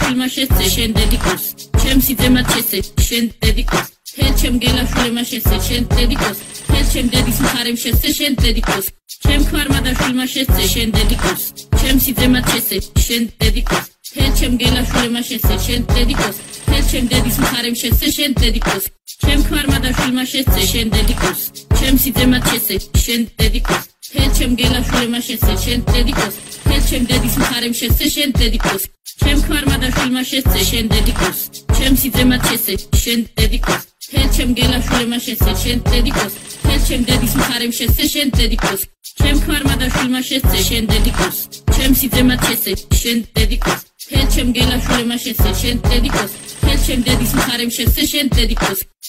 შვილმა შეცე შენ დედიკოს ჩემს იძემად შეცე შენ დედიკოს ჰელ ჩემ გელა შვილმა შეცე შენ დედიკოს ჰელ ჩემ დედის მხარემ შეცე შენ დედიკოს ჩემ ქმარმა და შვილმა შეცე შენ დედიკოს ჩემს იძემად შეცე შენ დედიკოს ჰელ ჩემ გელა შვილმა შეცე შენ დედიკოს ჰელ ჩემ დედის მხარემ შეცე შენ დედიკოს ჩემ ქმარმა და შვილმა შეცე შენ დედიკოს ჩემს იძემად შეცე შენ დედიკოს ჰელ ჩემ გელა შვილმა შეცე შენ დედიკოს ჰელ ჩემ დედის მხარემ შეცე შენ დედიკოს ჩემ ქმარმა და შვილმა შეცე შენ დედიკოს ჩემს იძემად შეცე შენ დედიკოს ჰელ ჩემ გელა შვილმა შეცე შენ დედიკოს ჰელ ჩემ დედის მხარემ შეცე შენ დედიკოს ჩემ ქმარმა და შვილმა შეცე შენ დედიკოს ჩემს იძემად შეცე შენ დედიკოს ჰელ ჩემ გელა შვილმა შეცე შენ დედიკოს ჰელ ჩემ დედის მხარემ შეცე შენ დედიკოს